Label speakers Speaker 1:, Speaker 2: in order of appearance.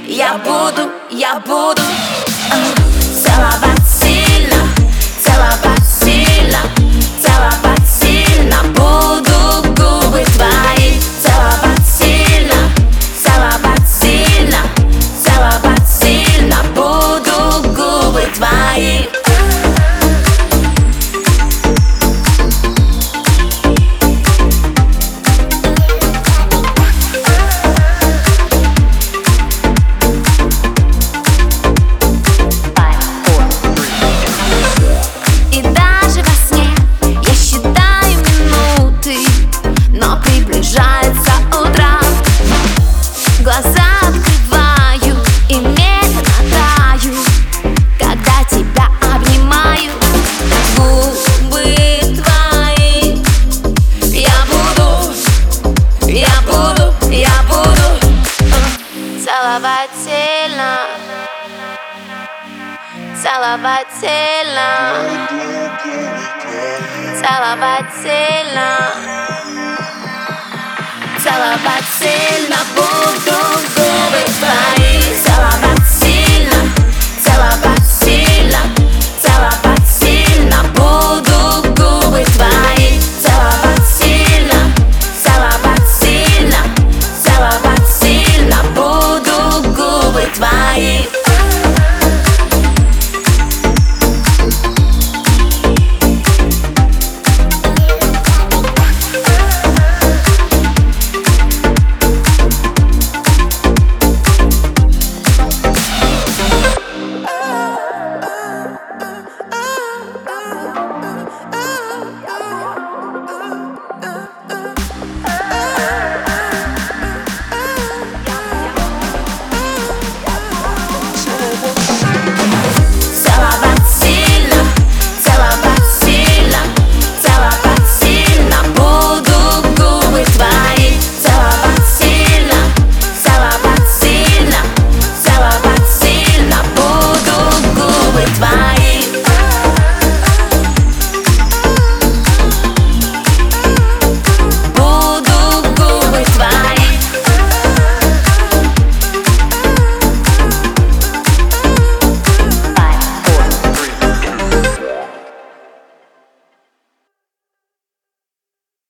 Speaker 1: я буду целовать сильно, целовать сильно, целовать сильно. Буду губы твои целовать сильно, целовать сильно, целовать сильно. Буду губы твои. Глаза открываю и медленно таю, когда тебя обнимаю. Губы твои я буду целовать сильно, целовать сильно, целовать сильно, целовать сильно буду.